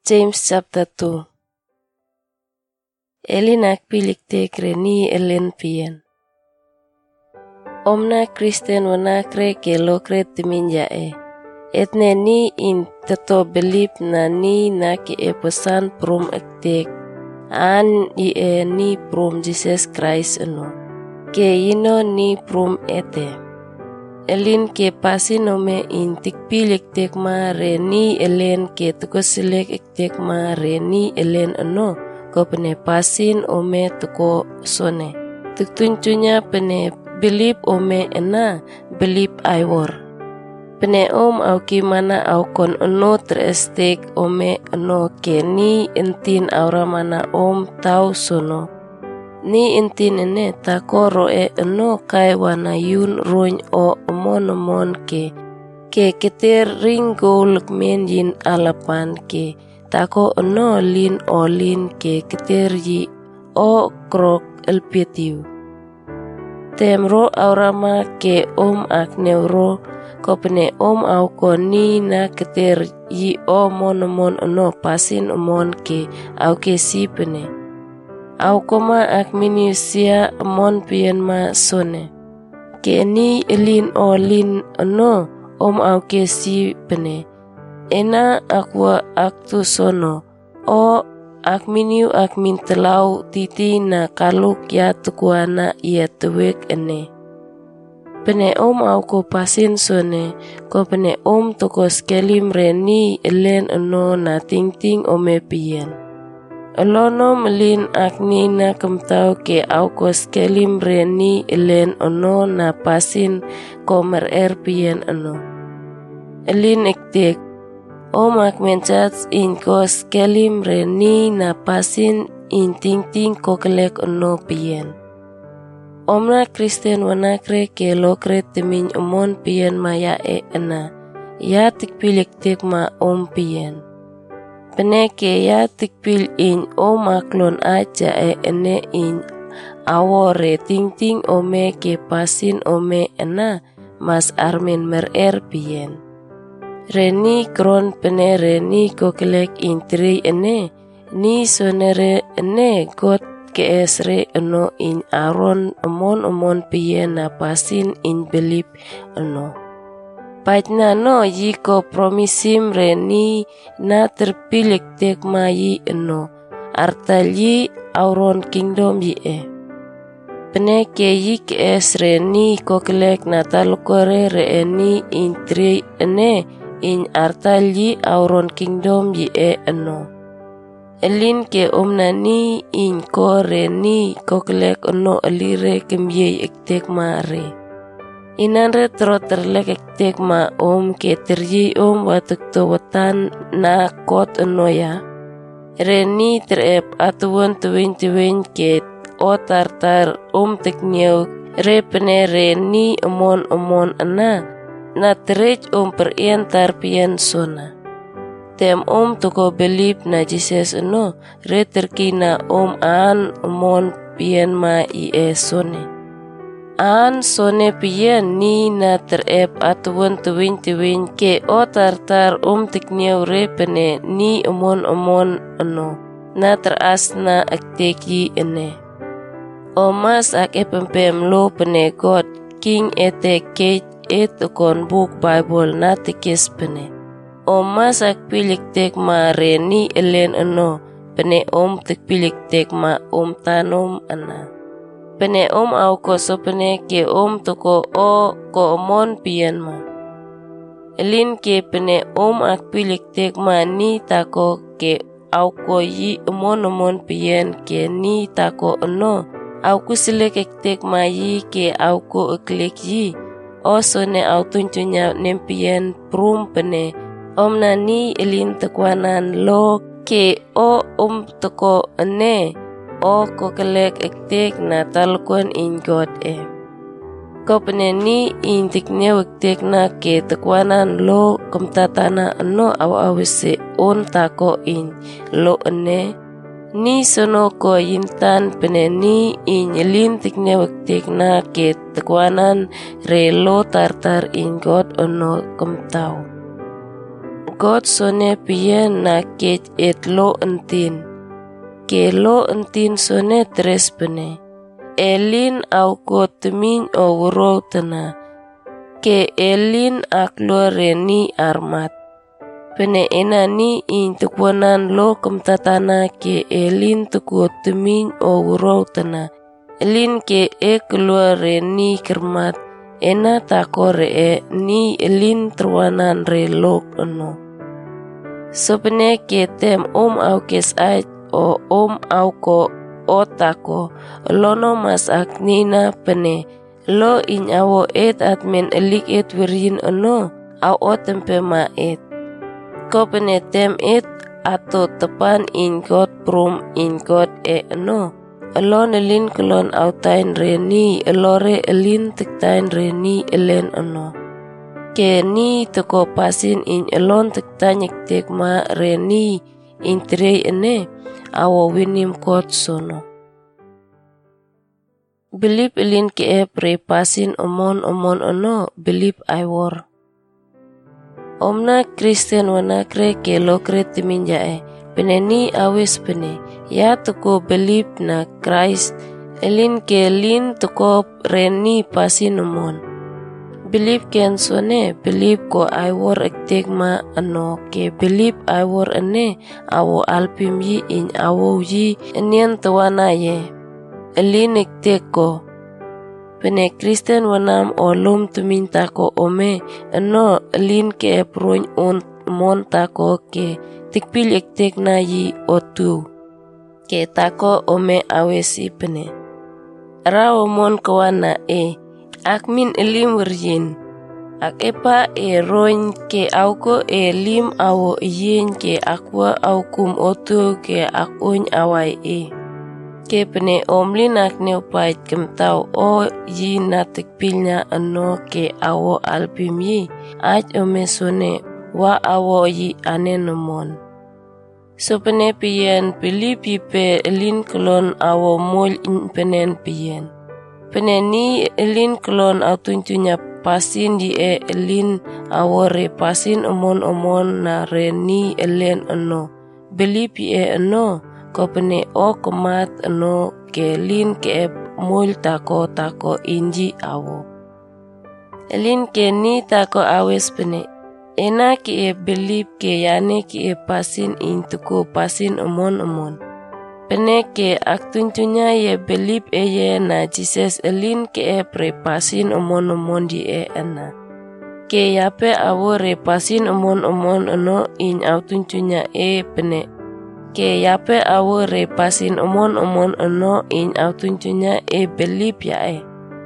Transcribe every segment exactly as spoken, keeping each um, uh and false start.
James chapter two. Elinak pilikte kreni elen pien. Omna Kristen wana kre ke lo kre timinja e. Etne ni in teto belip na ni na ke e pesan prom ektek. An i e ni prom Jesus Christ eno. Ke ino ni prom ete. Elin ke pasin ome in tikpil ektek ma re ni elen ke tuko silek ektek ma re ni elen eno. Ko pene pasin ome tuko sone. Tuktuncunya pene bilip ome ena bilip aiwor. Pene om au kimana au kon eno terestek ome eno ke ni entin aura mana om tau sono. Ni intin ene tako roe eno kai wana yun roin o omon omon ke ke keter ring goluk men yin alapan ke tako eno lin o lin ke keter yi o krok elpietiu. Temro aurama ke om ak neuro kopene om au koni na keter yi o mon omon eno pasin omon ke au ke si pene. Au koma ak minusia mon pien ma sone. Ke ni elin o lin eno om au ke si pene. Ena akwa aktu sono. O ak miniu ak min telau titi na kaluk ya tukuana ia tuwek ene. Pene om au ko pasin sone. Ko pene om toko skelim reni elen eno na ting ting ome pien. Alono melin akni na kemtau ke au ko skelim reni elen ono na pasin komer er pien ono. Elin ektek om ak menchats in ko skelim reni na pasin in ting ting kokelek ono pien. Omna Kristen wanakre ke lokre temin omon pien maya e ena. Ya tikpil ektek ma om pien. Pene ke ya tikpil in om aklon aja e ene in awore ting ting ome ke pasin ome ena mas armen mer er pien. Reni kron pene reni kokelek in tri ene ni sonere ene got ke esre eno in aron omon omon pien na pasin in belip eno. Paitna no yi ko promisim reni na terpilek tek ma yi eno. Artal yi auron kingdom yi e. Pene ke yi ke es reni kokelek na talukore reeni in tri ene in artal yi auron kingdom yi e eno. Elin ke omna ni in ko reni kokelek eno alire kemye ektek ma re. Inanre tro terlek ektek ma om ke terji om watuk to watan na kot eno ya. Reni terep atuan tuwin tuwin ke o tartar om teknyau re pene reni omon omon ana na terej om perien tar pien sona. Tem om toko belip na Jesus eno re terkina om an omon pien ma i e sone. An sone pien ni na terep atuan tuwin tuwin ke o tartar om tiknyau re pene ni omon omon eno na teras na aktek yi ene. O mas ak epempem lo pene God king ete kate et kon book Bible na tekis pene. O mas ak pilik tek ma re ni elen eno pene om tek pilik tek ma om tanom ana. Pene om au ko so pene ke om toko o ko omon pien ma. Elin ke pene om ak pilik tek ma ni tako ke au ko yi omon omon pien ke ni tako eno. Au kusilek ektek ma yi ke au ko eklek yi. O sone au tuncunya nempien prum pene. Om na ni elin tekwanan lo ke o om toko ene. O kokelek ektek na talukon in God e. Ko pene ni in tikne ektek na ke tekwanan lo kemtatana eno aw awese on tako in lo ene. Ni sono ko yintan pene ni in yelin tikne ektek na ke tekwanan re lo tartar in God ono kemtau. God sone piyen na kech et lo entin. Ke lo entin sone tres pene. Elin au ko temin o wuro tena. Ke elin ak lo reni armat. Pene ena ni in tukwanan lo kumtatana ke elin tukwo temin o wuro tena. Elin ke e keluar reni kermat. Ena takore e ni elin terwanan re lok eno. Sopene ke tem om au kes ait o om au ko otako lono mas aknina pene lo in awo et atmen elik et wirin eno au otempe ma et. Ko pene tem et ato tepan in God prom in God e eno. Elon elin kelon autain reni elore elin tektain reni elen eno. Ke ni teko pasin in elon tektanyek tek ma reni in trei ene awo winim kot sono. Bilip elin ke e pre pasin omon omon eno bilip aiwor. Omna Kristen wana kre ke lo kre timinja e. Pene ni awes pene. Ya teko bilip na Christ. Elin ke elin teko reni pasin omon. Bilip ken sone bilip ko aiwor ektek ma ano ke bilip aiwor ene awo alpim yi in awo yi enien tawana ye. Elin ektek ko. Pene Kristen wanam olum tumin tako ome eno elin ke eproin on mon tako ke tikpil ektek na yi otu. Ke tako ome awesi pene. Rawo mon kawana e. Ak min elim weryin. Ak epa e roin ke auko e lim awo yin ke akwa aukum otu ke ak uny awai e. Ke pene omlin ak neopait kemtau o yi na tekpilnya ano ke awo alpim yi. Aj ome sone wa awo yi ane nomon. So pene piyen pilip yi pe elin kelon awo mol in penen piyen. Pene ni elin kelon autuntunya pasin di e elin awore pasin omon omon na re ni elen eno. Bilip yi e eno ko pene o kemat eno ke elin ke e mul tako tako inji awo. Elin ke ni tako awes pene. Ena ki e bilip ke yane ki e pasin in tuko pasin omon omon. Pene ke aktuntunya ye bilip e ye na Jesus elin ke e pre pasin omon omon di e ena. Ke yape awo re pasin omon omon eno in autuntunya e pene. Ke yape awo re pasin omon omon eno in autuntunya e bilip ya e.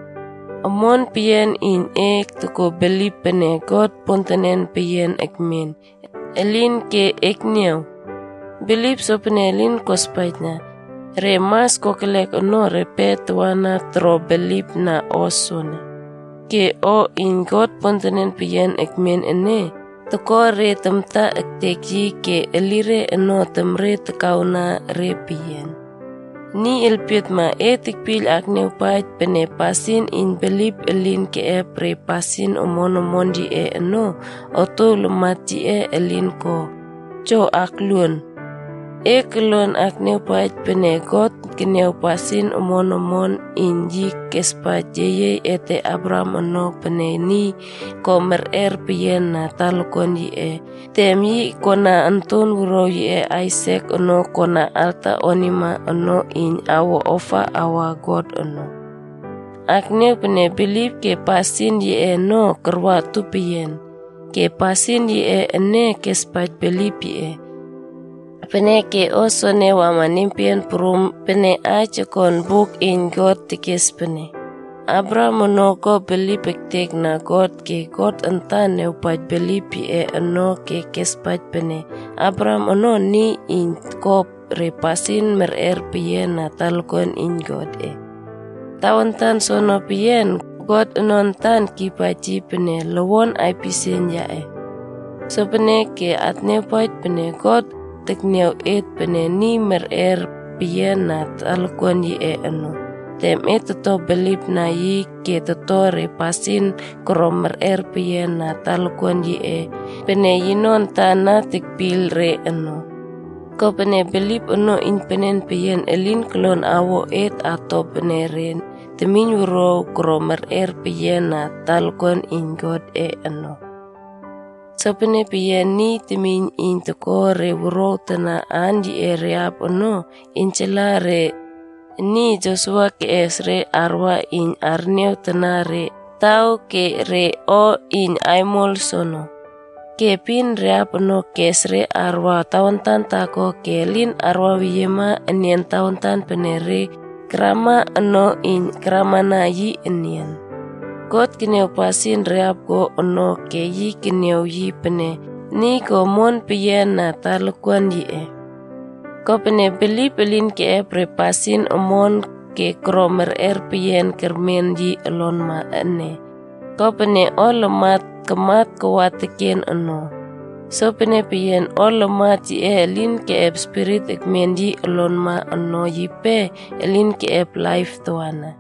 Omon piyen in e tuko bilip pene God pontenen piyen ekmen. Elin ke ekniaw. Bilip so pene elin kospaitna. Re mas kokelek ono repet wana tro bilip na osone. Ke o in God pontenen piyen ekmen ene. Tuko re temta ekteki ke elire eno temre tekauna re piyen. Ni elpiet ma etik pil ak neupait pene pasin in bilip elin ke e pre pasin omon omon di e eno oto lemat di e elin ko cho ak luon. E kelon ak neupait pene God keneu pasin omon omon in ji kespat jeye ete Abraham eno pene ni ko mer er piyen na talukon di e. Tem yi kona anton wuro yi e Isaac eno kona alta onima eno in awo ofa awa God eno. Ak neu pene bilip ke pasin yi e no kerwa tu piyen. Ke pasin yi e ene kespat bilip yi e. Pene ke osone wa manimpian prum pene ache kon book in God tikes pene. Abraham eno ko bilip ektek na God ke God entan neupat bilip e eno ke kespat pene. Abraham eno ni in ko repasin mer er piyen na talkon in God e. Tawantan sono piyen God eno entan kipachi pene lewon ai pisen ya e. So pene ke at neupat pene God tekneu et pene ni mer er piyen na talkon yi e eno. Tem e toto bilip na yi ke toto repasin kromer er piyen na talkon yi e pene yinon tana tikpil re ano. Ko pene believe ano in penen piyen elin klon awo et ato pene ren. Temin wuro kromer er piyen na talkon in God e ano. So pene piyen ni temin in toko re wuro tana andi e reap ano in cela re ni Joshua ke esre arwa in arneo tana re tau ke re o in aimol sono. Ke pin reap ano kesre arwa tawantan tako kelin arwa wiyema enien tawantan penere krama ano in krama na yi enien. God kineo pasin reap go ono ke yi kineo yi pene ni ko mon piyen na talukwan yi e. Ko pene beli pelin ke e prepasin omon ke kromer er piyen kermen yi elon ma ene. Ko pene o lemat kemat kewatiken ano. So pene piyen o lemat yi e elin ke e spirit ekmen yi elon ma ano yi pe elin ke e life tuana.